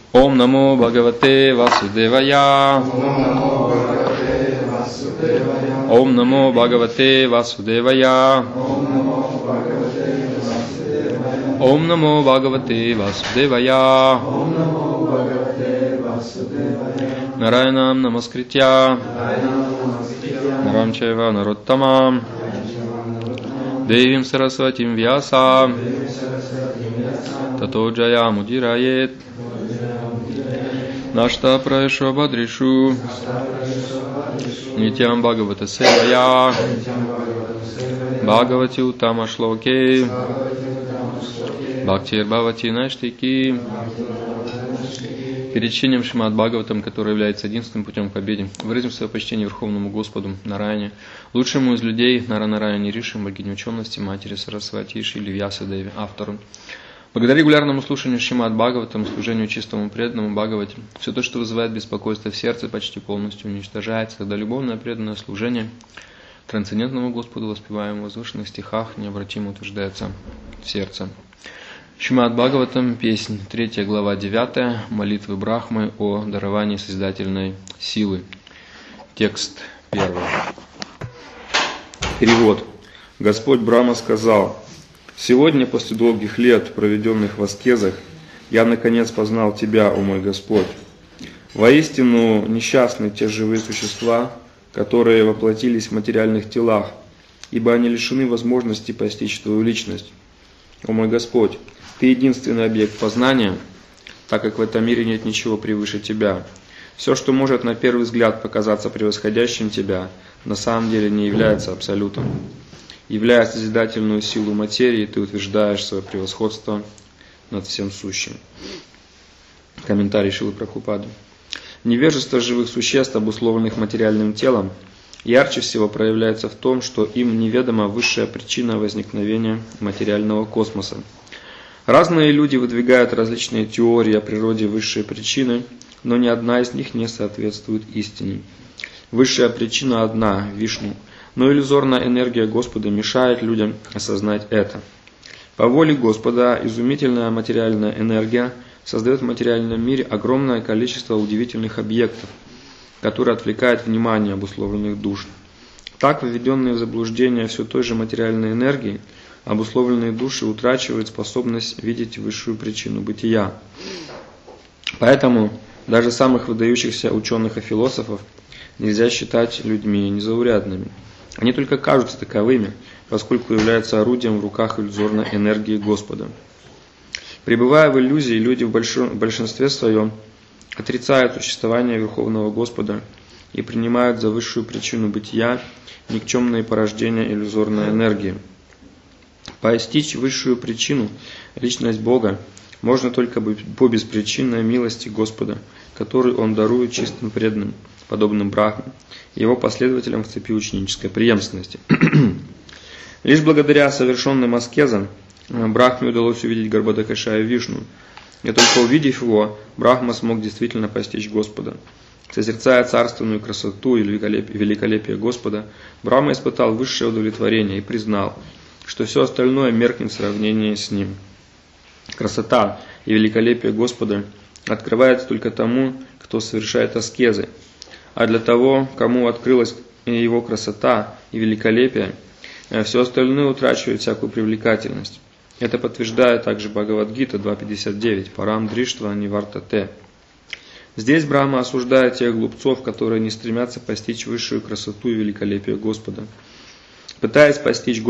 Ом намо Бхагавате Васудевая. Ом намо Бхагавате Васудевая. Ом намо Бхагавате Васудевая. Нараянам намаскритья Нарам чайва нароттамам Девим сарасватим вьяса Тато джаям удирает Нашта праешу бадришу Нитям Бхагавата севая Бхагавати утама шлоке Бхактир бхавати наштики. Перед чтением Шримад Бхагаватам, который является единственным путем к победе, выразим свое почтение Верховному Господу Нараяне, лучшему из людей Нараяне Риши, богине учености, матери Сарасвати, Шили Вьясадеви, автору. Благодаря регулярному слушанию Шримад Бхагаватам, служению чистому преданному Бхагавате, все то, что вызывает беспокойство в сердце, почти полностью уничтожается, тогда любовное преданное служение трансцендентному Господу, воспеваемому в возвышенных стихах, необратимо утверждается в сердце. Шримад Бхагаватам, песнь, 3 глава 9, молитвы Брахмы о даровании созидательной силы. Текст 1. Перевод. Господь Брахма сказал: «Сегодня, после долгих лет, проведенных в аскезах, я наконец познал Тебя, о мой Господь. Воистину несчастны те живые существа, которые воплотились в материальных телах, ибо они лишены возможности постичь Твою личность. О мой Господь, Ты единственный объект познания, так как в этом мире нет ничего превыше Тебя. Все, что может на первый взгляд показаться превосходящим Тебя, на самом деле не является абсолютом. Являя созидательную силу материи, Ты утверждаешь свое превосходство над всем сущим». Комментарий Шрилы Прабхупады. Невежество живых существ, обусловленных материальным телом, ярче всего проявляется в том, что им неведома высшая причина возникновения материального космоса. Разные люди выдвигают различные теории о природе высшей причины, но ни одна из них не соответствует истине. Высшая причина одна – Вишну, но иллюзорная энергия Господа мешает людям осознать это. По воле Господа изумительная материальная энергия создает в материальном мире огромное количество удивительных объектов, которые отвлекают внимание обусловленных душ. Так, введенные в заблуждение все той же материальной энергии, обусловленные души утрачивают способность видеть высшую причину бытия. Поэтому даже самых выдающихся ученых и философов нельзя считать людьми незаурядными. Они только кажутся таковыми, поскольку являются орудием в руках иллюзорной энергии Господа. Пребывая в иллюзии, люди в большинстве своем отрицают существование Верховного Господа и принимают за высшую причину бытия никчемные порождения иллюзорной энергии. Постичь высшую причину, личность Бога, можно только по беспричинной милости Господа, которую Он дарует чистым преданным, подобным Брахме, и его последователям в цепи ученической преемственности. Лишь благодаря совершенным аскезам Брахме удалось увидеть Гарбхадакашая Вишну, и только увидев его, Брахма смог действительно постичь Господа. Созерцая царственную красоту и великолепие Господа, Брахма испытал высшее удовлетворение и признал, что все остальное меркнет в сравнении с ним. Красота и великолепие Господа открывается только тому, кто совершает аскезы, а для того, кому открылась его красота и великолепие, все остальное утрачивает всякую привлекательность. Это подтверждает также Бхагавад-гита 2.59 «Парам дриштва нивартате». Здесь Брахма осуждает тех глупцов, которые не стремятся постичь высшую красоту и великолепие Господа. Пытаться постичь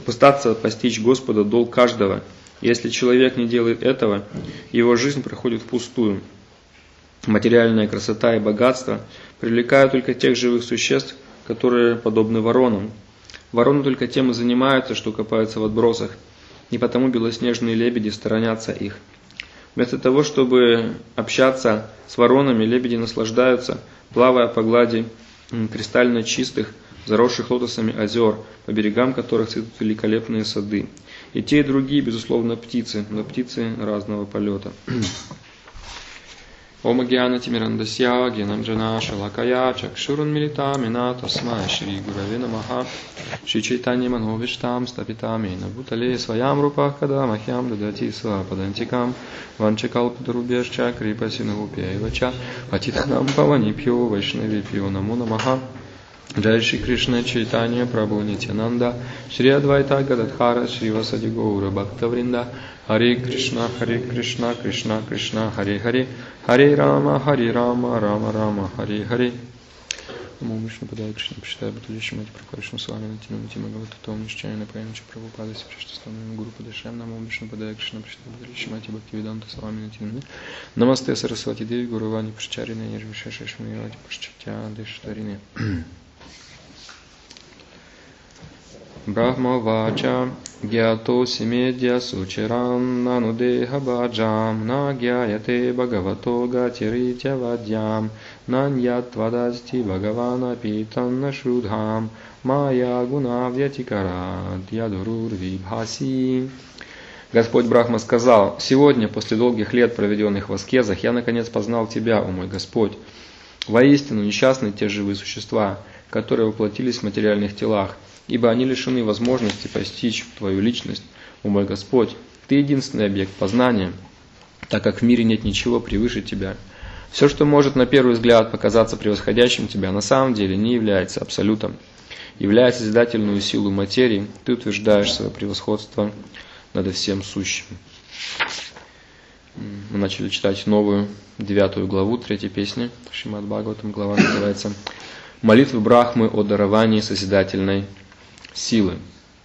Господа долг каждого. Если человек не делает этого, его жизнь проходит впустую. Материальная красота и богатство привлекают только тех живых существ, которые подобны воронам. Вороны только тем и занимаются, что копаются в отбросах, и потому белоснежные лебеди сторонятся их. Вместо того, чтобы общаться с воронами, лебеди наслаждаются, плавая по глади кристально чистых, заросших лотосами озер, по берегам которых цветут великолепные сады. И те, и другие, безусловно, птицы, но птицы разного полета. Om Gyanatimirandasya Gyananjana Shalakaya Chakshurunmilitamina Tasmai Shri Gurave Namaha Shri Chaitanya Manovishtam Stapitami Nabhutale Swayam Rupa Kadamahyam Dadati Swapadantikam Vanchakalpatarubhyascha Kripasinahupyaevacha Patitanam Pavanipyo Vaishnavipyo Namo Namaha Jai Shri Krishna Chaitanya Prabhu Nityananda Shri Advaita Gadadhara Shri Vasadi Gaura Bhaktavrinda Hare Krishna Krishna Krishna Hare Hare Hare Rama Rama Rama Hare Hare Namo Vishnu Padaya Krishna Pishitaya Bhutadishya Mati Prakarshan Swami Natinu Mati Magavata Tom Nishchayana Payancha Prabhupada Siprishtastana Guru Padasham Namo Vishnu Padaya Krishna Pishitaya Bhutadishya Mati Bhaktivedanta Swami Natinu Намасте Сарасвати Деви Гуру Вани Пашчарине Нирвишеша Шмирати Пашчатя Дештарине Brahma Vacha Gyato Simedya Suchiran Nanudeh Bhajam Na Gyayate Bhagavato Gatiritya Vadyam Nanyat Vadasti Bhagavana Pitanna Shrudham Maya Guna Vyatikara Dhyadurur Vibhasi. Господь Брахма сказал: «Сегодня, после долгих лет, проведенных в аскезах, я наконец познал Тебя, о мой Господь. Воистину, несчастны те живые существа, которые воплотились в материальных телах, ибо они лишены возможности постичь Твою личность, о мой Господь. Ты единственный объект познания, так как в мире нет ничего превыше Тебя. Все, что может на первый взгляд показаться превосходящим Тебя, на самом деле не является абсолютом. Являя созидательную силу материи, Ты утверждаешь свое превосходство над всем сущим». Мы начали читать новую 9 главу 3 песни Шримад Бхагаватам. Глава называется «Молитвы Брахмы о даровании созидательной силы».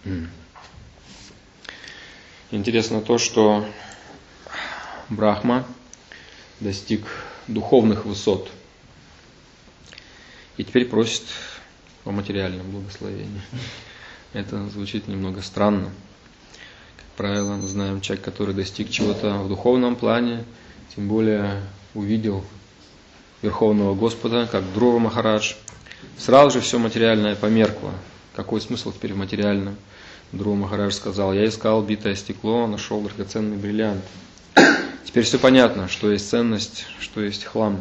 Интересно то, что Брахма достиг духовных высот и теперь просит о материальном благословении. Это звучит немного странно. Как правило, мы знаем, человек, который достиг чего-то в духовном плане, тем более увидел Верховного Господа, как Друва Махарадж, сразу же все материальное померкло. Какой смысл теперь в материальном? Друва Махарадж сказал: «Я искал битое стекло, нашел драгоценный бриллиант». Теперь все понятно, что есть ценность, что есть хлам.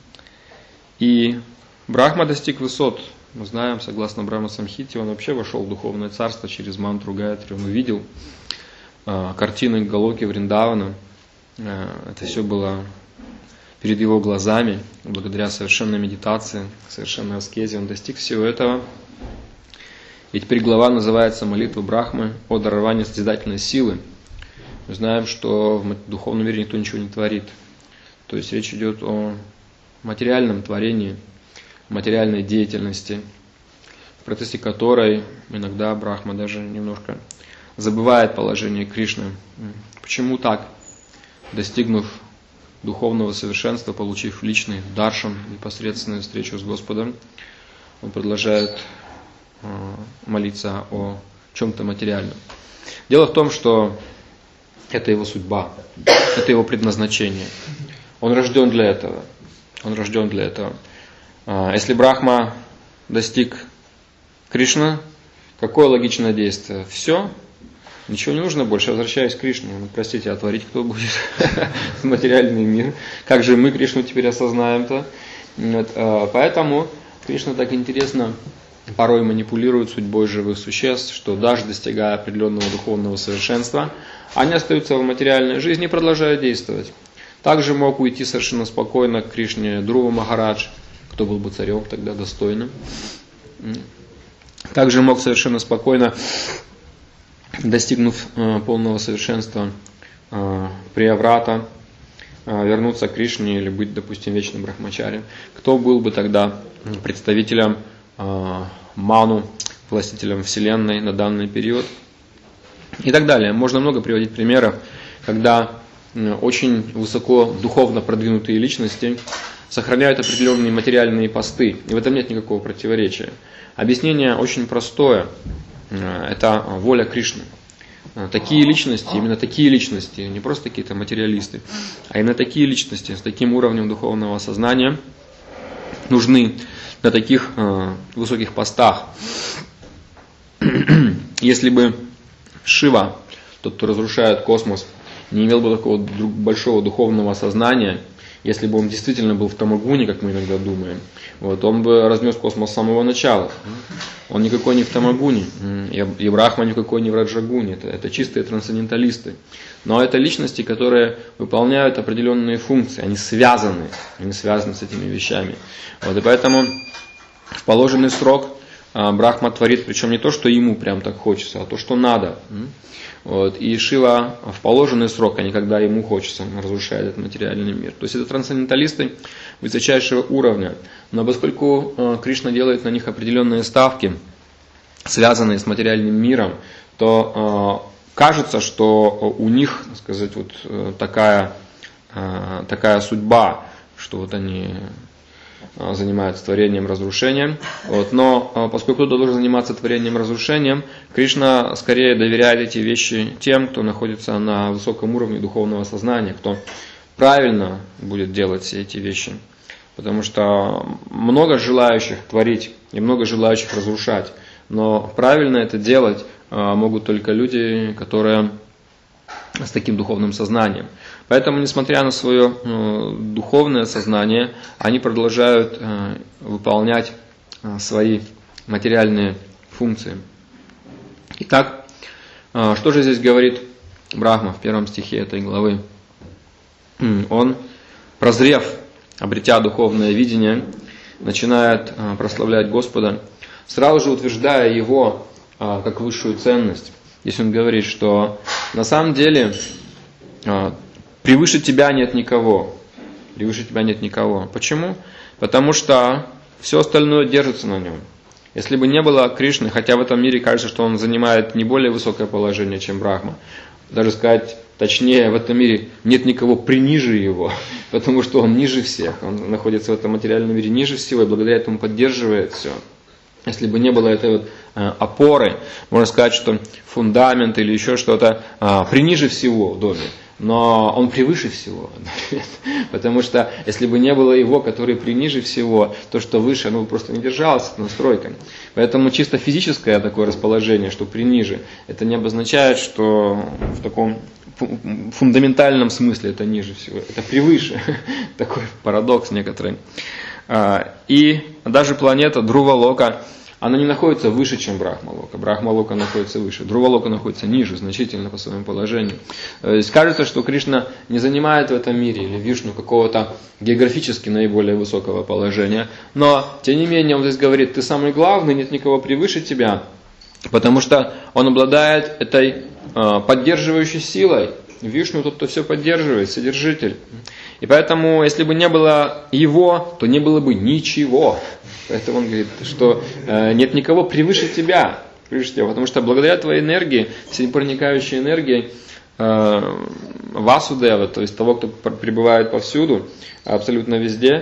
И Брахма достиг высот. Мы знаем, согласно Брахма Самхите, он вообще вошел в духовное царство через мантру Гаятри. Он увидел картины Галоки Вриндавана. Это все было перед его глазами. Благодаря совершенной медитации, совершенной аскезе он достиг всего этого. И теперь глава называется «Молитва Брахмы о даровании созидательной силы». Мы знаем, что в духовном мире никто ничего не творит. То есть речь идет о материальном творении, материальной деятельности, в процессе которой иногда Брахма даже немножко забывает положение Кришны. Почему так? Достигнув духовного совершенства, получив личный даршан, непосредственную встречу с Господом, он продолжает молиться о чем-то материальном. Дело в том, что это его судьба, это его предназначение. Он рожден для этого. Он рожден для этого. Если Брахма достиг Кришны, какое логичное действие? Все, ничего не нужно больше, возвращаюсь к Кришне. Ну, простите, а творить кто будет? Материальный мир. Как же мы Кришну теперь осознаем-то? Вот, поэтому Кришна так интересно порой манипулирует судьбой живых существ, что даже достигая определенного духовного совершенства, они остаются в материальной жизни и продолжают действовать. Также мог уйти совершенно спокойно к Кришне Друва Махарадж, кто был бы царем тогда достойным. Также мог совершенно спокойно, достигнув полного совершенства Прияврата, вернуться к Кришне или быть, допустим, вечным брахмачари. Кто был бы тогда представителем Ману, властителем Вселенной на данный период? И так далее. Можно много приводить примеров, когда очень высоко духовно продвинутые личности сохраняют определенные материальные посты. И в этом нет никакого противоречия. Объяснение очень простое. Это воля Кришны. Такие личности, именно такие личности, не просто какие-то материалисты, а именно такие личности с таким уровнем духовного сознания нужны на таких высоких постах. Если бы Шива, тот, кто разрушает космос, не имел бы такого большого духовного сознания если бы он действительно был в тамагуне, как мы иногда думаем, вот, он бы разнес космос с самого начала. Он никакой не в тамагуне, и Брахма никакой не в раджагуне, это чистые трансценденталисты. Но это личности, которые выполняют определенные функции, они связаны с этими вещами. Вот, и поэтому в положенный срок Брахма творит, причем не то, что ему прям так хочется, а то, что надо. Вот, и Шива в положенный срок, а не когда ему хочется, разрушает этот материальный мир. То есть это трансценденталисты высочайшего уровня. Но поскольку Кришна делает на них определенные ставки, связанные с материальным миром, то кажется, что у них, так сказать, вот такая судьба, что вот они занимаются творением, разрушением. Вот. Но поскольку кто-то должен заниматься творением, разрушением, Кришна скорее доверяет эти вещи тем, кто находится на высоком уровне духовного сознания, кто правильно будет делать все эти вещи. Потому что много желающих творить и много желающих разрушать. Но правильно это делать могут только люди, которые с таким духовным сознанием. Поэтому, несмотря на свое духовное сознание, они продолжают выполнять свои материальные функции. Итак, что же здесь говорит Брахма в 1 стихе этой главы? Он, прозрев, обретя духовное видение, начинает прославлять Господа, сразу же утверждая Его как высшую ценность. Здесь он говорит, что на самом деле превыше тебя нет никого. Превыше тебя нет никого. Почему? Потому что все остальное держится на нем. Если бы не было Кришны, хотя в этом мире кажется, что он занимает не более высокое положение, чем Брахма, даже сказать точнее, в этом мире нет никого приниже его, потому что он ниже всех. Он находится в этом материальном мире ниже всего и благодаря этому поддерживает все. Если бы не было этой вот опоры, можно сказать, что фундамент или еще что-то приниже всего в доме. Но он превыше всего. Потому что если бы не было его, который приниже всего, то, что выше, оно бы просто не держалось, это настройка. Поэтому чисто физическое такое расположение, что приниже, это не обозначает, что в таком фундаментальном смысле это ниже всего. Это превыше. Такой парадокс некоторый. И даже планета Друва-Лока, она не находится выше, чем Брахма-Лока. Брахма-Лока находится выше. Друва-Лока находится ниже, значительно по своему положению. То есть кажется, что Кришна не занимает в этом мире, или Вишну, какого-то географически наиболее высокого положения. Но, тем не менее, он здесь говорит, ты самый главный, нет никого превыше тебя. Потому что он обладает этой поддерживающей силой. Вишну тот, кто все поддерживает, Вседержитель. И поэтому, если бы не было его, то не было бы ничего. Поэтому он говорит, что нет никого превыше тебя. Потому что благодаря твоей энергии, всепроникающей энергии Васудева, то есть того, кто пребывает повсюду, абсолютно везде,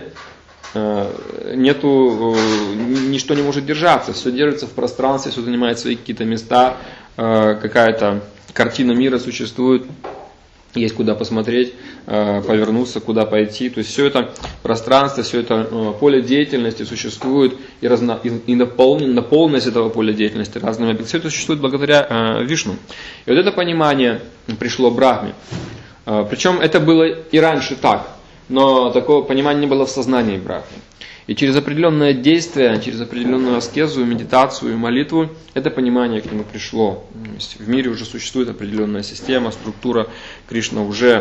ничто не может держаться. Все держится в пространстве, все занимает свои какие-то места, какая-то картина мира существует. Есть куда посмотреть, повернуться, куда пойти. То есть все это пространство, все это поле деятельности существует, и наполненность этого поля деятельности разными объектами. Все это существует благодаря Вишну. И вот это понимание пришло Брахме. Причем это было и раньше так, но такого понимания не было в сознании Брахмы. И через определенное действие, через определенную аскезу, медитацию и молитву, это понимание к нему пришло. В мире уже существует определенная система, структура, Кришна уже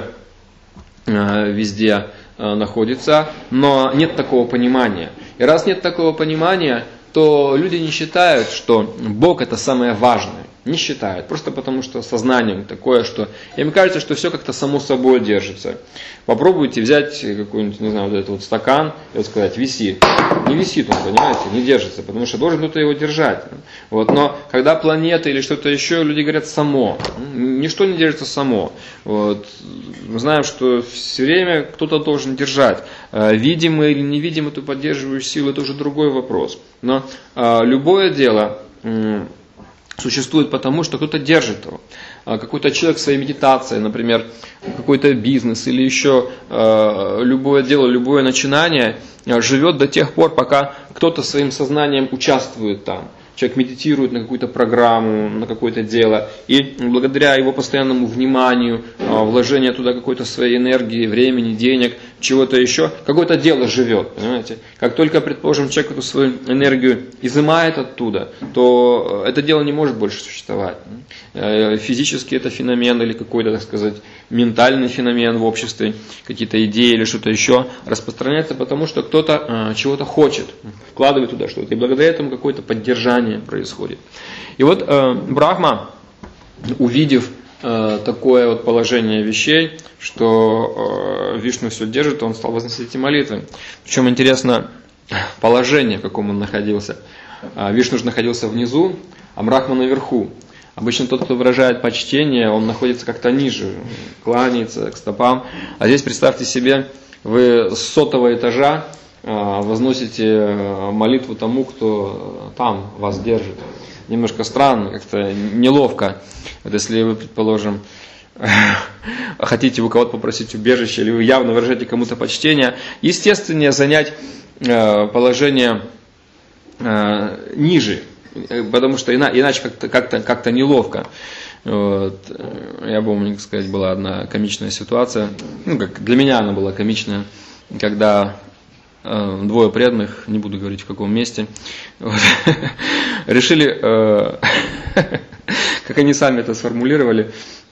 везде находится, но нет такого понимания. И раз нет такого понимания, то люди не считают, что Бог это самое важное. Не считают, просто потому что сознание такое, что им кажется, что все как-то само собой держится. Попробуйте взять какой-нибудь, не знаю, вот этот вот стакан и вот сказать, виси. Не висит он, понимаете, не держится, потому что должен кто-то его держать. Вот, но когда планета или что-то еще, люди говорят само. Ничто не держится само. Вот. Мы знаем, что все время кто-то должен держать. Видимо или невидимо эту поддерживающую силу, это уже другой вопрос. Но любое дело существует потому, что кто-то держит его. Какой-то человек своей медитацией, например, какой-то бизнес или еще любое дело, любое начинание живет до тех пор, пока кто-то своим сознанием участвует там. Человек медитирует на какую-то программу, на какое-то дело, и благодаря его постоянному вниманию, вложению туда какой-то своей энергии, времени, денег, чего-то еще, какое-то дело живет, понимаете. Как только, предположим, человек эту свою энергию изымает оттуда, то это дело не может больше существовать. Физически это феномен или какой-то, так сказать, ментальный феномен в обществе, какие-то идеи или что-то еще распространяется, потому что кто-то чего-то хочет, вкладывает туда что-то, и благодаря этому какое-то поддержание происходит. И вот Брахма, увидев такое вот положение вещей, что Вишну все держит, он стал возносить эти молитвы. Причем интересно положение, в каком он находился. Вишну же находился внизу, а Брахма наверху. Обычно тот, кто выражает почтение, он находится как-то ниже, кланяется к стопам. А здесь представьте себе, вы с 100-го этажа возносите молитву тому, кто там вас держит. Немножко странно, как-то неловко. Вот если вы, предположим, хотите у кого-то попросить убежище, или вы явно выражаете кому-то почтение, естественнее занять положение ниже, потому что иначе как-то неловко. Вот. Я помню, как сказать, была одна комичная ситуация, как для меня она была комичная, когда двое преданных, не буду говорить в каком месте, вот, решили, как они сами это сформулировали,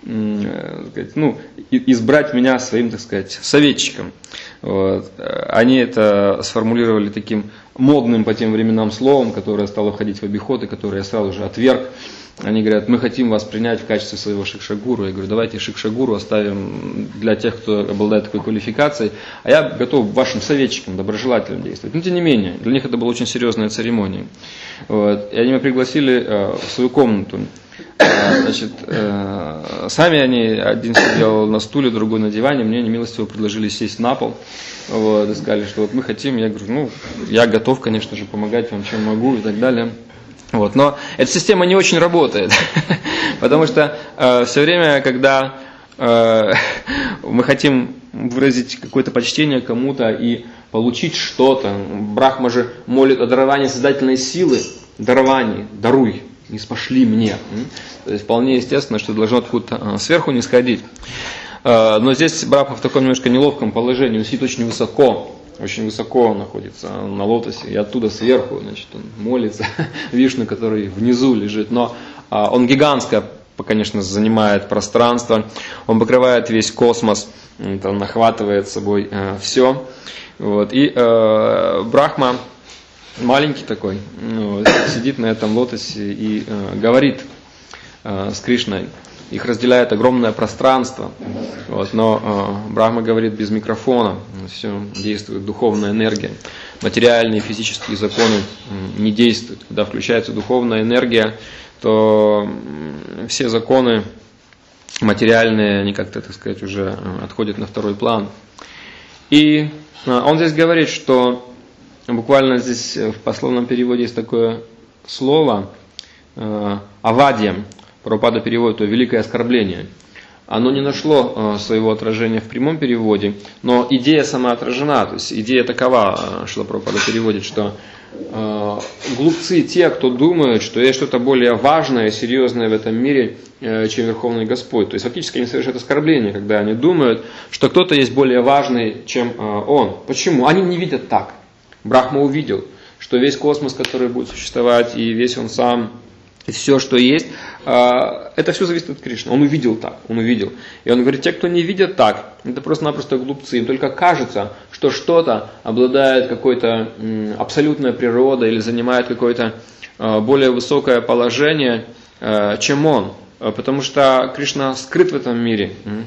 избрать меня своим, так сказать, советчиком. Вот. Они это сформулировали таким модным по тем временам словом, которое стало входить в обиход и которое я сразу же отверг. Они говорят: мы хотим вас принять в качестве своего шикшагуру. Я говорю: давайте шикшагуру оставим для тех, кто обладает такой квалификацией, а я готов вашим советчиком, доброжелателем действовать. Но тем не менее, для них это была очень серьезная церемония. Вот. И они меня пригласили в свою комнату. Значит, сами они, один сидел на стуле, другой на диване, мне немилостиво предложили сесть на пол. Вот, и сказали, что вот мы хотим. Я говорю: я готов, конечно же, помогать вам, чем могу и так далее. Вот. Но эта система не очень работает, потому что все время, когда мы хотим выразить какое-то почтение кому-то и получить что-то, Брахма же молит о даровании создательной силы, даровании, даруй, не спошли мне. То есть вполне естественно, что должно откуда-то сверху не сходить. Но здесь Брахма в таком немножко неловком положении, он сидит очень высоко он находится на лотосе, и оттуда сверху, значит, он молится Вишну, который внизу лежит. Но он гигантское, конечно, занимает пространство, он покрывает весь космос, он нахватывает с собой все. Вот. И Брахма, маленький такой, сидит на этом лотосе и говорит с Кришной. Их разделяет огромное пространство, вот, но Брахма говорит без микрофона, все действует духовная энергия. Материальные физические законы не действуют. Когда включается духовная энергия, то все законы материальные, они как-то, так сказать, уже отходят на второй план. И он здесь говорит, что буквально здесь в пословном переводе есть такое слово «авадья». Прабхупада переводит то великое оскорбление. Оно не нашло своего отражения в прямом переводе, но идея сама отражена. То есть идея такова, что Прабхупада переводит, что глупцы те, кто думают, что есть что-то более важное и серьезное в этом мире, чем Верховный Господь. То есть фактически они совершают оскорбление, когда они думают, что кто-то есть более важный, чем он. Почему? Они не видят так. Брахма увидел, что весь космос, который будет существовать, и весь он сам, и все, что есть, это все зависит от Кришны. Он увидел так, он увидел. И он говорит: те, кто не видят так, это просто-напросто глупцы. Им только кажется, что что-то обладает какой-то абсолютной природой или занимает какое-то более высокое положение, чем он. Потому что Кришна скрыт в этом мире.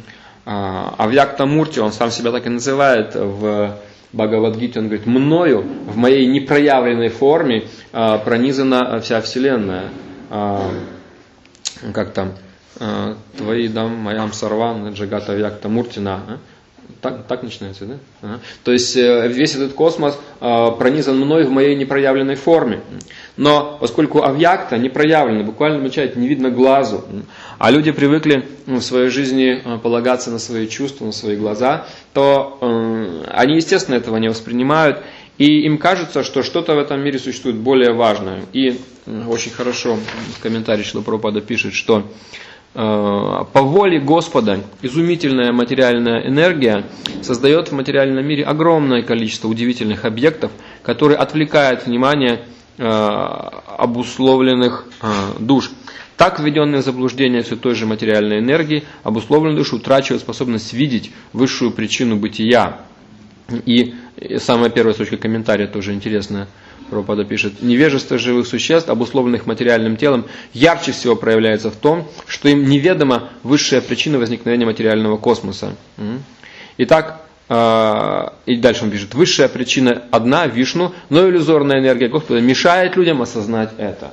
Авьякта Мурти, он сам себя так и называет в Бхагавад-гите, он говорит: мною в моей непроявленной форме пронизана вся Вселенная. Как там, твои дам маям сарван джагата вьякта муртина. Так начинается, да? Ага. То есть весь этот космос пронизан мной в моей непроявленной форме. Но поскольку авьякта не проявлена, буквально означает не видно глазу, а люди привыкли в своей жизни полагаться на свои чувства, на свои глаза, то они, естественно, этого не воспринимают. И им кажется, что что-то в этом мире существует более важное. И очень хорошо в комментарии Шрила Прабхупада пишет, что по воле Господа изумительная материальная энергия создает в материальном мире огромное количество удивительных объектов, которые отвлекают внимание обусловленных душ. Так, введенные в заблуждение все той же материальной энергии, обусловленные души утрачивают способность видеть высшую причину бытия. И самая первая строчка комментария тоже интересная. Прабхупада пишет: невежество живых существ, обусловленных материальным телом, ярче всего проявляется в том, что им неведома высшая причина возникновения материального космоса. Итак, и дальше он пишет: высшая причина одна, Вишну, но иллюзорная энергия Господа мешает людям осознать это.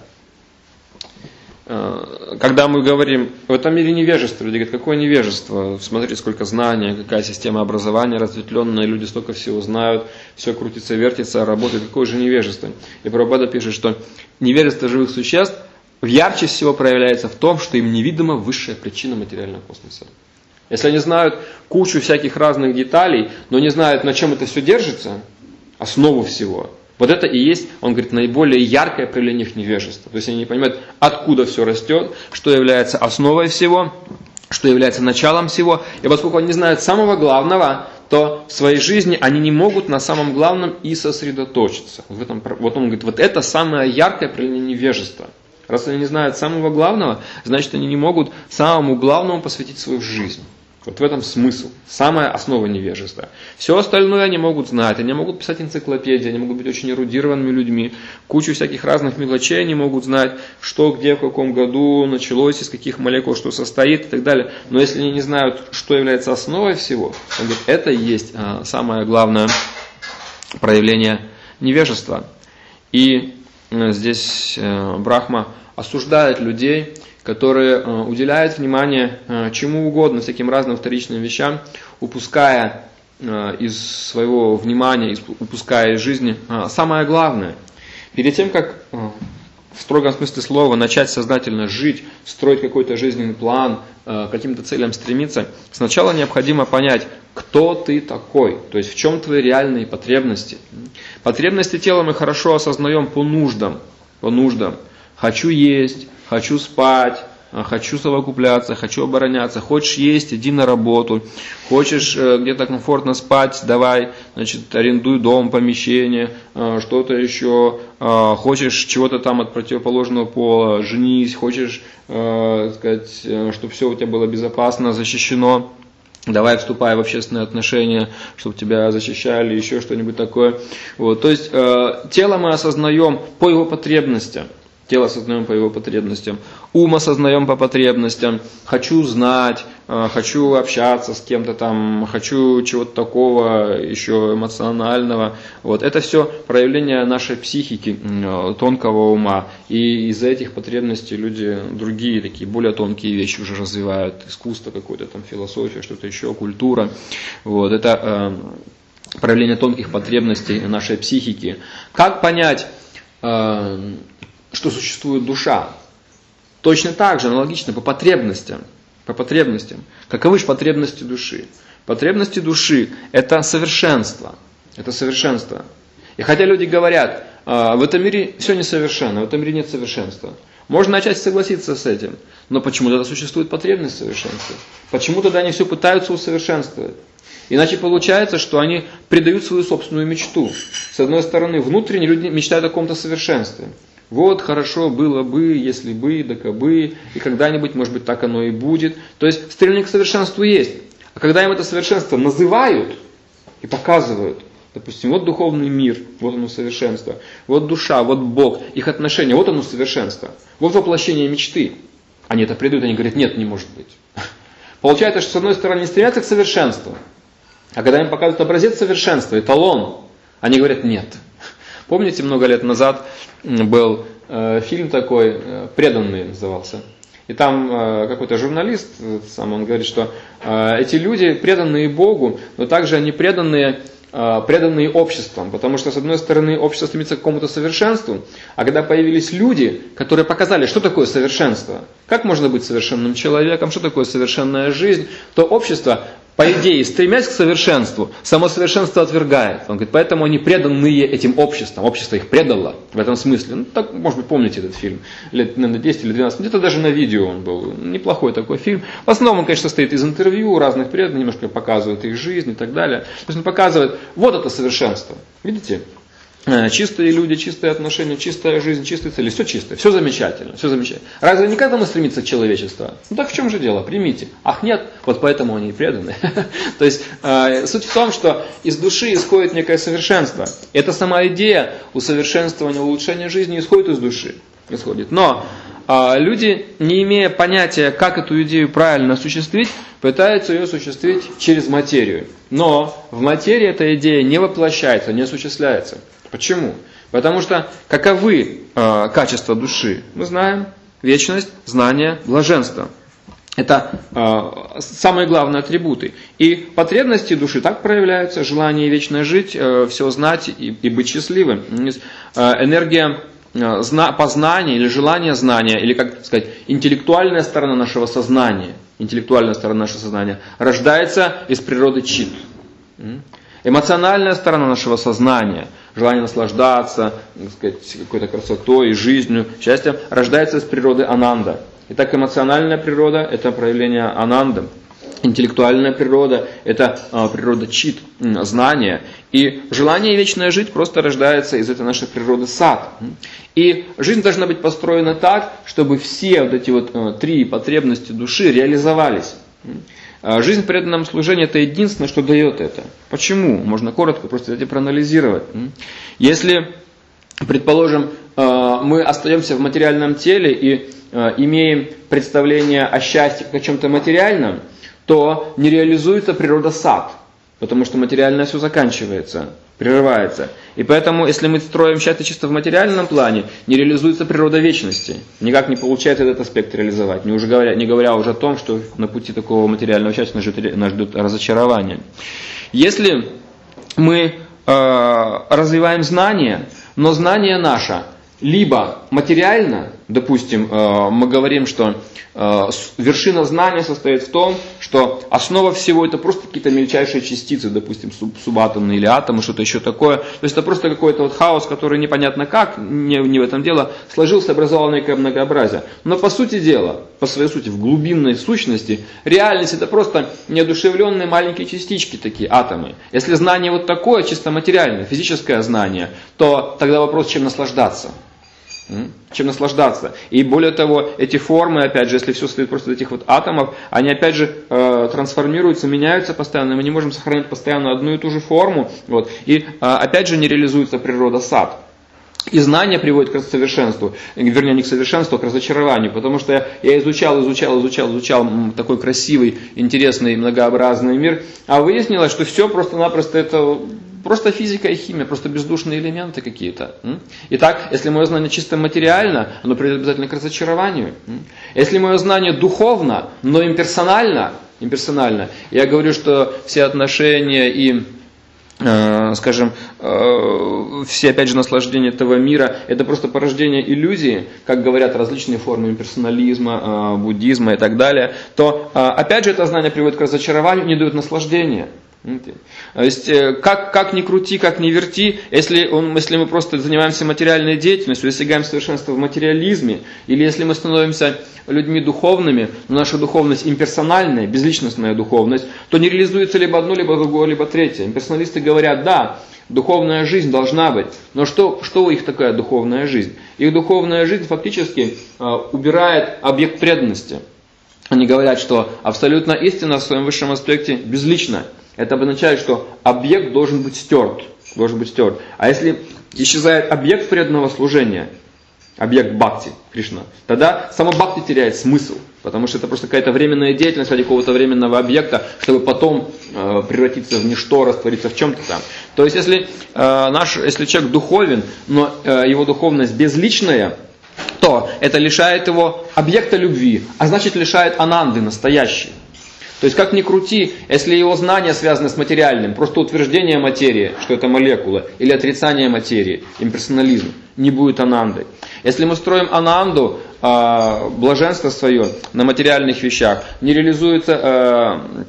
Когда мы говорим, в этом мире невежество, люди говорят, какое невежество, смотрите, сколько знаний, какая система образования разветвленная, люди столько всего знают, все крутится, вертится, работает, какое же невежество. И Прабхупада пишет, что невежество живых существ ярче всего проявляется в том, что им невидима высшая причина материального космоса. Если они знают кучу всяких разных деталей, но не знают, на чем это все держится, основу всего, вот это и есть, он говорит, наиболее яркое проявление их невежества. То есть они не понимают, откуда все растет, что является основой всего, что является началом всего. И поскольку они не знают самого главного, то в своей жизни они не могут на самом главном и сосредоточиться. Вот он говорит, вот это самое яркое проявление невежества. Раз они не знают самого главного, значит они не могут самому главному посвятить свою жизнь. Вот в этом смысл, самая основа невежества. Все остальное они могут знать, они могут писать энциклопедии, они могут быть очень эрудированными людьми, кучу всяких разных мелочей они могут знать, что, где, в каком году началось, из каких молекул что состоит и так далее. Но если они не знают, что является основой всего, он говорит, это и есть самое главное проявление невежества. И здесь Брахма осуждает людей, которые уделяют внимание чему угодно, всяким разным вторичным вещам, упуская из своего внимания, упуская из жизни самое главное. Перед тем, как в строгом смысле слова начать сознательно жить, строить какой-то жизненный план, к каким-то целям стремиться, сначала необходимо понять, кто ты такой, то есть в чем твои реальные потребности. Потребности тела мы хорошо осознаем по нуждам. Хочу есть, хочу спать, хочу совокупляться, хочу обороняться. Хочешь есть, иди на работу. Хочешь где-то комфортно спать, давай, арендуй дом, помещение, что-то еще. Хочешь чего-то там от противоположного пола, женись. Хочешь, чтобы все у тебя было безопасно, защищено. Давай вступай в общественные отношения, чтобы тебя защищали, еще что-нибудь такое. Вот. То есть тело мы осознаем по его потребностям. Тело осознаем по его потребностям, ум осознаем по потребностям, хочу знать, хочу общаться с кем-то там, хочу чего-то такого, еще эмоционального. Вот. Это все проявление нашей психики, тонкого ума. И из-за этих потребностей люди другие, такие более тонкие вещи уже развивают. Искусство какое-то, там, философия, что-то еще, культура. Вот. Это проявление тонких потребностей нашей психики. Как понять, что существует душа? Точно так же, аналогично, по потребностям. Каковы же потребности души? Потребности души – это совершенство. И хотя люди говорят, в этом мире все несовершенно, в этом мире нет совершенства. Можно начать согласиться с этим, но почему тогда существует потребность в совершенстве? Почему тогда они все пытаются усовершенствовать? Иначе получается, что они предают свою собственную мечту. С одной стороны, внутренне люди мечтают о каком-то совершенстве. Вот хорошо было бы, если бы, да кабы, и когда-нибудь, может быть, так оно и будет. То есть стремление к совершенству есть. А когда им это совершенство называют и показывают, допустим, вот духовный мир, вот оно совершенство, вот душа, вот Бог, их отношения, вот оно совершенство, вот воплощение мечты. Они это предают, они говорят, нет, не может быть. Получается, что с одной стороны они стремятся к совершенству, а когда им показывают образец совершенства, эталон, они говорят, нет. Помните, много лет назад был фильм такой, «Преданные» назывался. И там какой-то журналист, он говорит, что эти люди преданные Богу, но также они преданные обществом. Потому что, с одной стороны, общество стремится к какому-то совершенству, а когда появились люди, которые показали, что такое совершенство, как можно быть совершенным человеком, что такое совершенная жизнь, то общество по идее, стремясь к совершенству, само совершенство отвергает. Он говорит, поэтому они преданные этим обществам. Общество их предало в этом смысле. Ну, так, может быть, помните этот фильм. Лет, наверное, 10 или 12. Где-то даже на видео он был. Неплохой такой фильм. В основном он, конечно, состоит из интервью разных преданных, немножко показывает их жизнь и так далее. То есть он показывает, вот это совершенство. Видите? Чистые люди, чистые отношения, чистая жизнь, чистые цели, все чистое, все замечательно, все замечательно. Разве не к этому стремится человечество? Ну так в чем же дело? Примите. Ах нет, вот поэтому они и преданы. То есть суть в том, что из души исходит некое совершенство. Эта сама идея усовершенствования, улучшения жизни исходит из души. Но люди, не имея понятия, как эту идею правильно осуществить, пытаются ее осуществить через материю. Но в материи эта идея не воплощается, не осуществляется. Почему? Потому что каковы качества души? Мы знаем: вечность, знание, блаженство. Это самые главные атрибуты. И потребности души так проявляются: желание вечно жить, все знать и быть счастливым. Энергия познания или желание знания, или, как сказать, интеллектуальная сторона нашего сознания, рождается из природы чит. Эмоциональная сторона нашего сознания, желание наслаждаться, так сказать, какой-то красотой, жизнью, счастьем, рождается из природы ананда. Итак, эмоциональная природа – это проявление ананды. Интеллектуальная природа – это природа чит, знания. И желание вечно жить просто рождается из этой нашей природы сад. И жизнь должна быть построена так, чтобы все вот эти вот три потребности души реализовались. Жизнь в преданном служении – это единственное, что дает это. Почему? Можно коротко просто это проанализировать. Если, предположим, мы остаемся в материальном теле и имеем представление о счастье как о чем-то материальном, то не реализуется природа сад, потому что материальное все заканчивается, прерывается. И поэтому, если мы строим счастье чисто в материальном плане, не реализуется природа вечности. Никак не получается этот аспект реализовать. Не говоря уже о том, что на пути такого материального счастья нас ждет разочарование. Если мы развиваем знание, но знание наше либо материально, допустим, мы говорим, что вершина знания состоит в том, что основа всего это просто какие-то мельчайшие частицы, допустим, субатомные или атомы, что-то еще такое. То есть это просто какой-то вот хаос, который непонятно как, не в этом дело, сложился, образовал некое многообразие. Но по сути дела, по своей сути, в глубинной сущности, реальность это просто неодушевленные маленькие частички, такие атомы. Если знание вот такое, чисто материальное, физическое знание, то тогда вопрос, чем наслаждаться. Чем наслаждаться. И более того, эти формы, опять же, если все состоит просто из этих вот атомов, они опять же трансформируются, меняются постоянно, мы не можем сохранить постоянно одну и ту же форму. Вот. И опять же не реализуется природа сад. И знание приводит к совершенству, вернее не к совершенству, а к разочарованию, потому что я изучал такой красивый, интересный, многообразный мир, а выяснилось, что все просто-напросто это просто физика и химия, просто бездушные элементы какие-то. Итак, если мое знание чисто материально, оно приведет обязательно к разочарованию. Если мое знание духовно, но имперсонально, я говорю, что все отношения и скажем, все, опять же, наслаждения этого мира, это просто порождение иллюзии, как говорят различные формы имперсонализма, буддизма и так далее, то, опять же, это знание приводит к разочарованию, не дает наслаждения. То есть, как ни крути, как ни верти, если мы просто занимаемся материальной деятельностью, достигаем совершенства в материализме, или если мы становимся людьми духовными, но наша духовность имперсональная, безличностная духовность, то не реализуется либо одно, либо другое, либо третье. Имперсоналисты говорят, да, духовная жизнь должна быть, но что у них такая духовная жизнь? Их духовная жизнь фактически убирает объект преданности. Они говорят, что абсолютно истина в своем высшем аспекте безлична. Это обозначает, что объект должен быть стерт. А если исчезает объект преданного служения, объект бхакти, Кришна, тогда само бхакти теряет смысл. Потому что это просто какая-то временная деятельность ради какого-то временного объекта, чтобы потом превратиться в ничто, раствориться в чем-то там. То есть, если человек духовен, но его духовность безличная, то это лишает его объекта любви, а значит лишает ананды настоящей. То есть, как ни крути, если его знания связаны с материальным, просто утверждение материи, что это молекула, или отрицание материи, имперсонализм, не будет ананды. Если мы строим ананду, блаженство свое на материальных вещах, не реализуется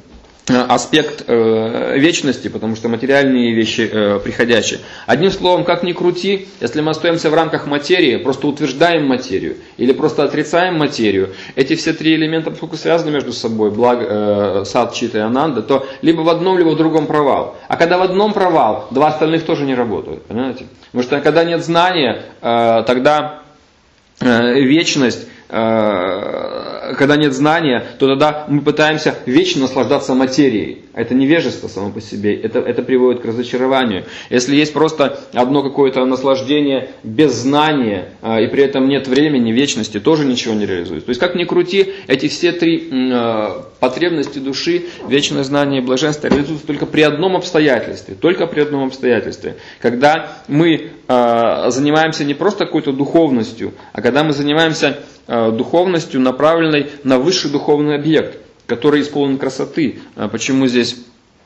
аспект вечности, потому что материальные вещи приходящие. Одним словом, как ни крути, если мы остаемся в рамках материи, просто утверждаем материю или просто отрицаем материю, эти все три элемента, поскольку связаны между собой, сад, чита и ананда, то либо в одном, либо в другом провал. А когда в одном провал, два остальных тоже не работают, понимаете? Потому что когда нет знания, тогда вечность, когда нет знания, то тогда мы пытаемся вечно наслаждаться материей. Это невежество само по себе, это приводит к разочарованию. Если есть просто одно какое-то наслаждение без знания, и при этом нет времени, вечности, тоже ничего не реализуется. То есть, как ни крути, эти все три потребности души, вечное знание и блаженство реализуются только при одном обстоятельстве. Только при одном обстоятельстве. Когда мы занимаемся не просто какой-то духовностью, а когда мы занимаемся духовностью, направленной на высший духовный объект, который исполнен красоты. Почему здесь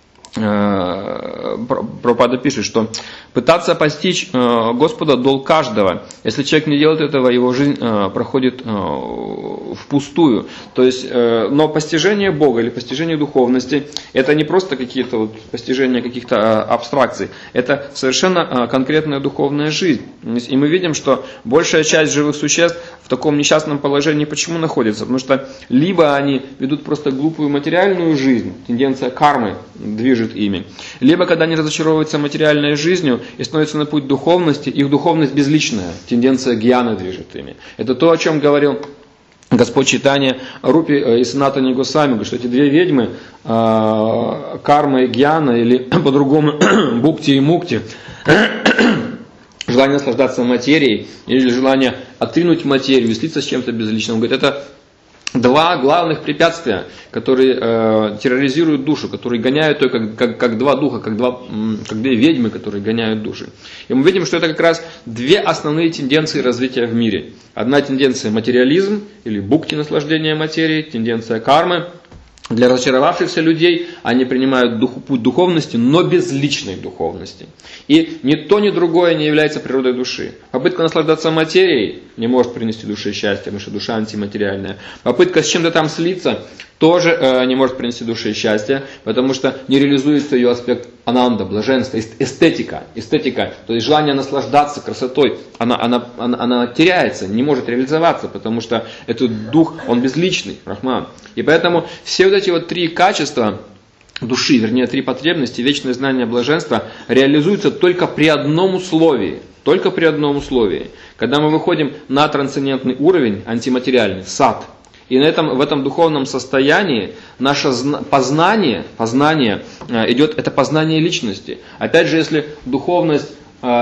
Прабхупада пишет, что пытаться постичь Господа долг каждого. Если человек не делает этого, его жизнь проходит впустую. То есть, но постижение Бога или постижение духовности, это не просто какие-то вот постижения каких-то абстракций, это совершенно конкретная духовная жизнь. И мы видим, что большая часть живых существ в таком несчастном положении почему находится? Потому что либо они ведут просто глупую материальную жизнь, тенденция кармы движет ими, либо когда они разочаровываются материальной жизнью и становятся на путь духовности, их духовность безличная, тенденция гьяны движет ими. Это то, о чем говорил Господь Чайтанья Рупи и Санатани Госвами, говорит, что эти две ведьмы, карма и гьяна, или по-другому бхукти и мукти, желание наслаждаться материей или желание отринуть материю и слиться с чем-то безличным. Он говорит, это два главных препятствия, которые терроризируют душу, которые гоняют ее как два духа, как две ведьмы, которые гоняют души. И мы видим, что это как раз две основные тенденции развития в мире. Одна тенденция материализм или бхукти, наслаждение материей, тенденция кармы. Для разочаровавшихся людей они принимают путь духовности, но без личной духовности. И ни то, ни другое не является природой души. Попытка наслаждаться материей не может принести душе счастье, потому что душа антиматериальная. Попытка с чем-то там слиться тоже не может принести душе счастье, потому что не реализуется ее аспект ананда, блаженства, эстетика, то есть желание наслаждаться красотой, она теряется, не может реализоваться, потому что этот дух, он безличный, Брахман. И поэтому все вот эти вот три качества души, вернее, три потребности, вечное знание, блаженство, реализуются только при одном условии. Только при одном условии. Когда мы выходим на трансцендентный уровень, антиматериальный, сад, и в этом духовном состоянии наше познание идет, это познание личности. Опять же, если духовность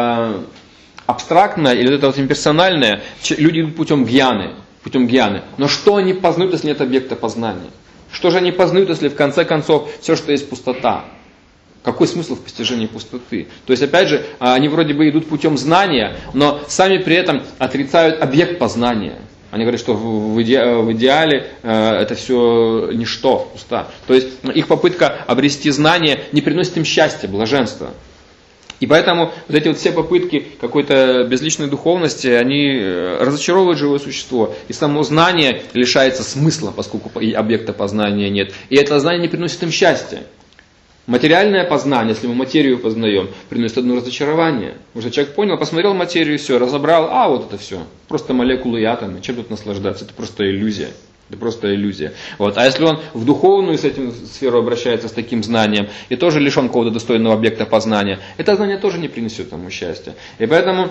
абстрактная или это вот имперсональная, люди идут путем гьяны. Но что они познают, если нет объекта познания? Что же они познают, если в конце концов все, что есть, пустота? Какой смысл в постижении пустоты? То есть, опять же, они вроде бы идут путем знания, но сами при этом отрицают объект познания. Они говорят, что в идеале это все ничто, пуста. То есть, их попытка обрести знание не приносит им счастья, блаженства. И поэтому вот эти вот все попытки какой-то безличной духовности, они разочаровывают живое существо. И само знание лишается смысла, поскольку и объекта познания нет. И это знание не приносит им счастья. Материальное познание, если мы материю познаем, приносит одно разочарование. Уже человек понял, посмотрел материю, все, разобрал, вот это все. Просто молекулы и атомы, чем тут наслаждаться, это просто иллюзия. Это просто иллюзия. Вот. А если он в духовную с этим сферу обращается с таким знанием, и тоже лишен какого-то достойного объекта познания, это знание тоже не принесет ему счастья. И поэтому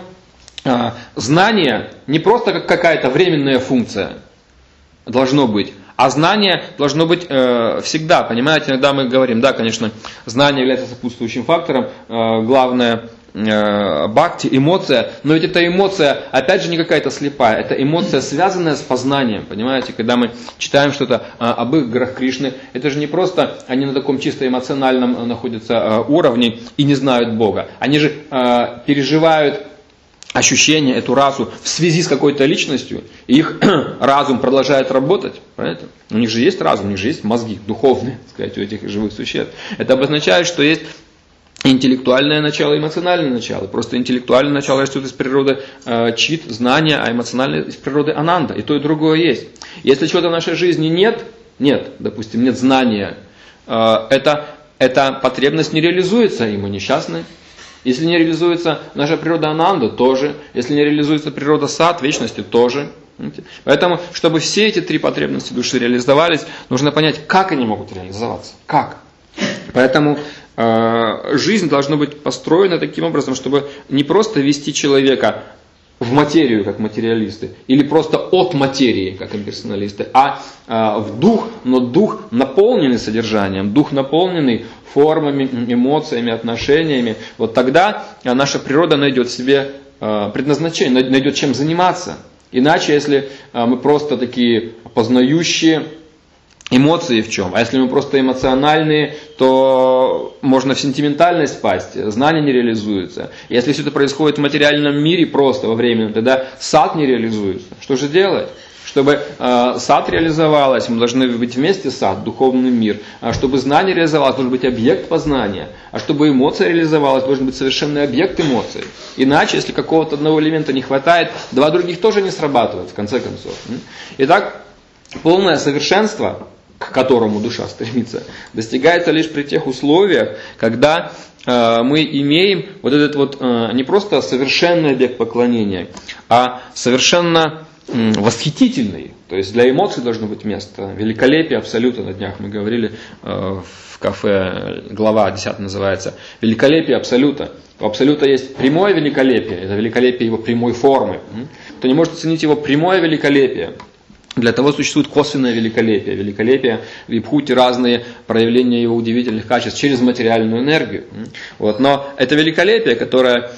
знание не просто как какая-то временная функция должно быть, а знание должно быть всегда. Понимаете, иногда мы говорим, да, конечно, знание является сопутствующим фактором, главное бхакти, эмоция, но ведь эта эмоция, опять же, не какая-то слепая, это эмоция, связанная с познанием, понимаете, когда мы читаем что-то об играх Кришны, это же не просто они на таком чисто эмоциональном находятся уровне и не знают Бога, они же переживают ощущение, эту расу в связи с какой-то личностью, и их разум продолжает работать, понимаете? У них же есть разум, у них же есть мозги духовные, так сказать, у этих живых существ. Это обозначает, что есть интеллектуальное начало и эмоциональное начало. Просто интеллектуальное начало растет из природы чит, знания, а эмоциональное из природы ананда. И то, и другое есть. Если чего-то в нашей жизни нет, допустим, нет знания, эта потребность не реализуется, и мы несчастны. Если не реализуется наша природа Ананда, тоже. Если не реализуется природа Сат, вечности, тоже. Поэтому, чтобы все эти три потребности души реализовались, нужно понять, как они могут реализоваться. Как? Поэтому жизнь должна быть построена таким образом, чтобы не просто вести человека в материю, как материалисты, или просто от материи, как имперсоналисты, а в дух, но дух наполненный содержанием, дух наполненный формами, эмоциями, отношениями. Вот тогда наша природа найдет себе предназначение, найдет чем заниматься. Иначе, если мы просто такие познающие, эмоции в чем? А если мы просто эмоциональные, то можно в сентиментальность впасть, знания не реализуются. Если все это происходит в материальном мире просто во времени, тогда сад не реализуется. Что же делать? Чтобы сад реализовалось, мы должны быть вместе с сад, духовный мир. А чтобы знание реализовалось, должен быть объект познания. А чтобы эмоция реализовалась, должен быть совершенный объект эмоций. Иначе, если какого-то одного элемента не хватает, два других тоже не срабатывают, в конце концов. Итак, полное совершенство, к которому душа стремится, достигается лишь при тех условиях, когда мы имеем вот этот вот не просто совершенный объект поклонения, а совершенно восхитительный. То есть для эмоций должно быть место. Великолепие абсолюта, на днях мы говорили в кафе, глава 10 называется «Великолепие абсолюта». У абсолюта есть прямое великолепие, это великолепие его прямой формы. Кто не может оценить его прямое великолепие, для того существует косвенное великолепие. Великолепие вибхути, разные проявления его удивительных качеств через материальную энергию. Вот. Но это великолепие, которое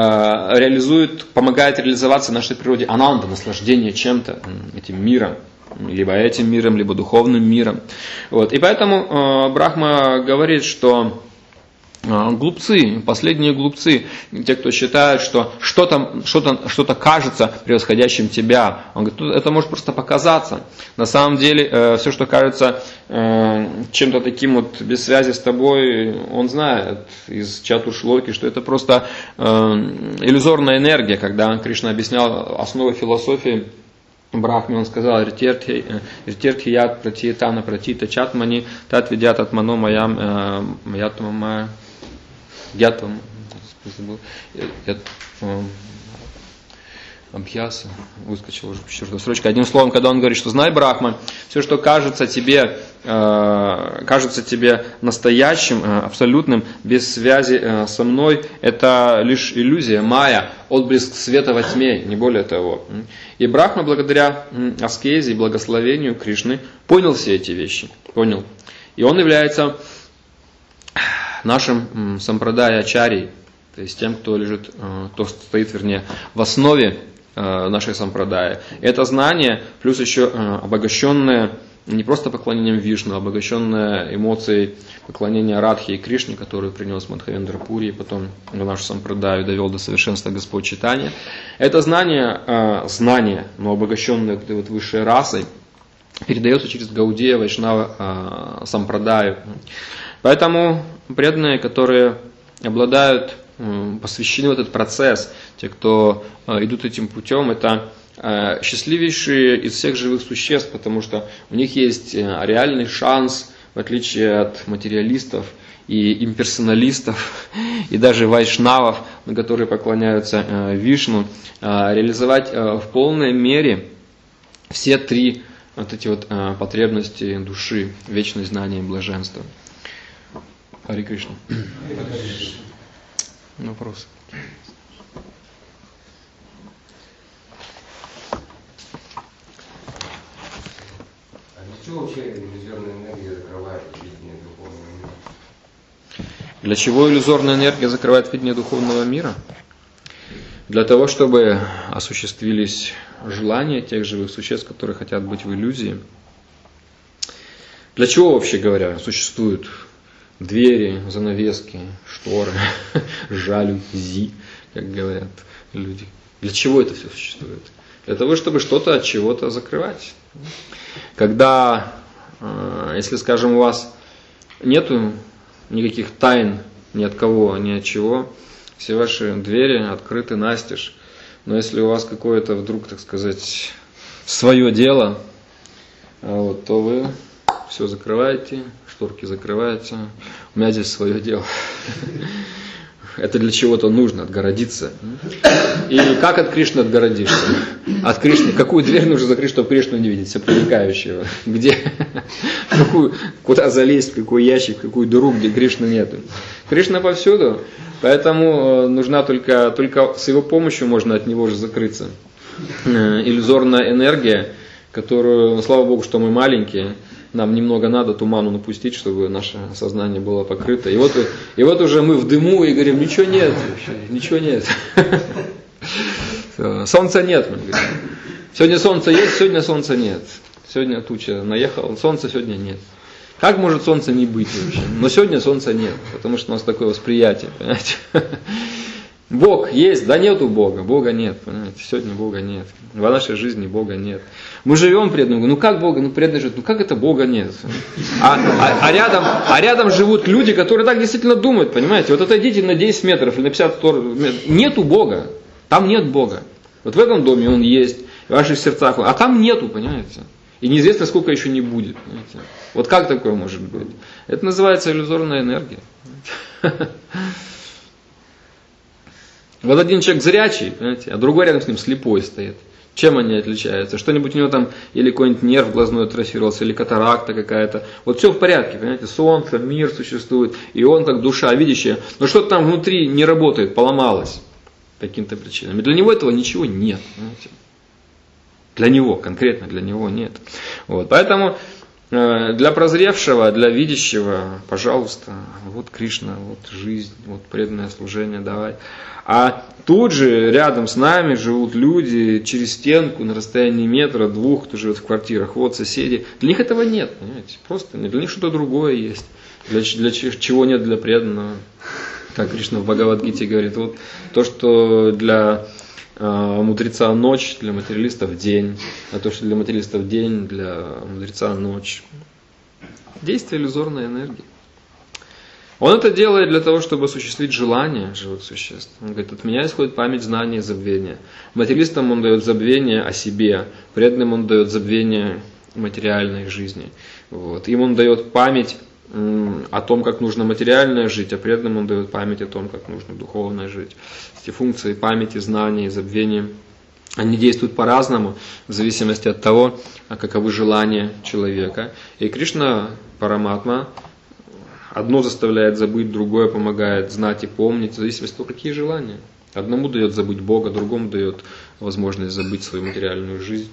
помогает реализоваться нашей природе ананда, наслаждение чем-то, этим миром. Либо духовным миром. Вот. И поэтому Брахма говорит, что глупцы, последние глупцы, те, кто считают, что что-то кажется превосходящим тебя. Он говорит, это может просто показаться. На самом деле, все, что кажется чем-то таким вот без связи с тобой, он знает из Чатушлоки, что это просто иллюзорная энергия. Когда Кришна объяснял основы философии Брахме, он сказал, «Ритиртхи яд пратиетана пратита чатмани тат видят атмано маям ятмама». Гьятвам, Абхьяса, выскочила уже черная строчка. Одним словом, когда он говорит, что знай, Брахма, все, что кажется тебе настоящим, абсолютным, без связи со мной, это лишь иллюзия, майя, отблеск света во тьме, не более того. И Брахма, благодаря аскезе и благословению Кришны, понял все эти вещи. Понял. И он является нашим сампрадая ачарьей, то есть тем, кто стоит в основе нашей сампрадая. Это знание, плюс еще обогащенное не просто поклонением Вишну, а обогащенное эмоцией поклонения Радхи и Кришне, которую принес Мадхавендра Пури и потом в нашу сампрадаю довел до совершенства Господь Чайтанья. Это знание, но обогащенное вот высшей расой, передается через Гаудия, Вайшнава, сампрадаю. Поэтому преданные, которые обладают, посвящены в этот процесс, те, кто идут этим путем, это счастливейшие из всех живых существ, потому что у них есть реальный шанс, в отличие от материалистов и имперсоналистов, и даже вайшнавов, на которые поклоняются Вишну, реализовать в полной мере все три вот эти вот потребности души, вечное знание и блаженство. Хари Кришна. Вопрос. Для чего иллюзорная энергия закрывает видение духовного мира? Для того, чтобы осуществились желания тех живых существ, которые хотят быть в иллюзии. Для чего, вообще говоря, существуют двери, занавески, шторы, жалюзи, как говорят люди? Для чего это все существует? Для того, чтобы что-то от чего-то закрывать. Когда, если, скажем, у вас нету никаких тайн ни от кого, ни от чего, все ваши двери открыты настежь. Но если у вас какое-то вдруг, так сказать, свое дело, то вы все закрываете, шторки закрываются, у меня здесь свое дело. Это для чего-то нужно, отгородиться. И как от Кришны отгородишься? От Кришны. Какую дверь нужно закрыть, чтобы Кришну не видеть, все проникающего? Где? Куда залезть, в какой ящик, в какую дыру, где Кришны нету? Кришна повсюду, поэтому нужна только с его помощью можно от него же закрыться. Иллюзорная энергия, которую, слава Богу, что мы маленькие, нам немного надо туману напустить, чтобы наше сознание было покрыто. И вот уже мы в дыму и говорим, ничего нет, ничего нет. Солнца нет, мы говорим. Сегодня солнце есть, сегодня солнца нет. Сегодня туча наехала, солнца сегодня нет. Как может солнца не быть вообще? Но сегодня солнца нет, потому что у нас такое восприятие, понимаете? Бог есть, да нету Бога, Бога нет, понимаете, сегодня Бога нет, в нашей жизни Бога нет. Мы живем преданно, ну как Бога, ну преданно живет, ну как это Бога нет? А рядом живут люди, которые так действительно думают, понимаете, вот отойдите на 10 метров или на 50 метров, нету Бога, там нет Бога. Вот в этом доме Он есть, в ваших сердцах, а там нету, понимаете. И неизвестно, сколько еще не будет, понимаете. Вот как такое может быть? Это называется иллюзорная энергия. Вот один человек зрячий, понимаете, а другой рядом с ним слепой стоит. Чем они отличаются? Что-нибудь у него там, или какой-нибудь нерв глазной атрофировался, или катаракта какая-то. Вот все в порядке, понимаете, солнце, мир существует, и он как душа видящая. Но что-то там внутри не работает, поломалось по каким-то причинам. И для него этого ничего нет, понимаете. Для него, конкретно для него нет. Вот, поэтому для прозревшего, для видящего, пожалуйста, вот Кришна, вот жизнь, вот преданное служение, давай. А тут же рядом с нами живут люди через стенку на расстоянии метра, двух, кто живет в квартирах, вот соседи. Для них этого нет, понимаете, просто нет. Для них что-то другое есть, для чего нет для преданного. Как Кришна в Бхагавад-гите говорит, вот то, что для мудреца ночь, для материалистов день, а то, что для материалистов день, для мудреца ночь. Действие иллюзорной энергии. Он это делает для того, чтобы осуществить желания живых существ. Он говорит, от меня исходит память, знания и забвения. Материалистам он дает забвение о себе, преданным он дает забвение материальной жизни. Вот. Им он дает память о том, как нужно материально жить, а преданным он дает память о том, как нужно духовно жить. Эти функции памяти, знания и забвения, они действуют по-разному, в зависимости от того, каковы желания человека. И Кришна Параматма одно заставляет забыть, другое помогает знать и помнить, в зависимости от того, какие желания. Одному дает забыть Бога, другому дает возможность забыть свою материальную жизнь.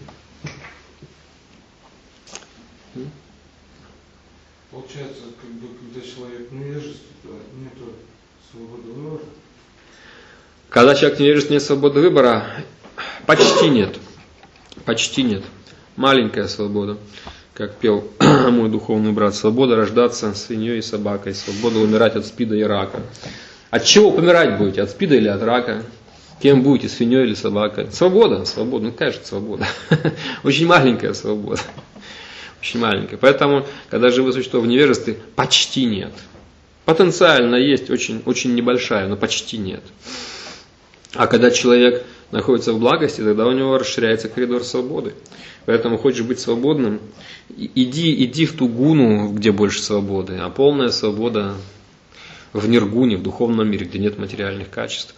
Получается, когда человек невежественный, нет свободы выбора? Когда человек невежественный, нет свободы выбора, почти нет. Почти нет. Маленькая свобода. Как пел мой духовный брат, свобода рождаться свиньей и собакой, свобода умирать от СПИДа и рака. От чего помирать будете? От СПИДа или от рака? Кем будете, свиньей или собакой? Свобода, свобода, ну какая же свобода? Очень маленькая свобода. Очень маленькая. Поэтому, когда живое существо в невежестве, почти нет. Потенциально есть, очень, очень небольшая, но почти нет. А когда человек находится в благости, тогда у него расширяется коридор свободы. Поэтому хочешь быть свободным, иди в ту гуну, где больше свободы, а полная свобода в ниргуне, в духовном мире, где нет материальных качеств.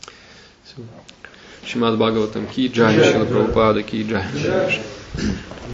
Шримад Бхагаватам ки джай, Шрила Прабхупада ки джай.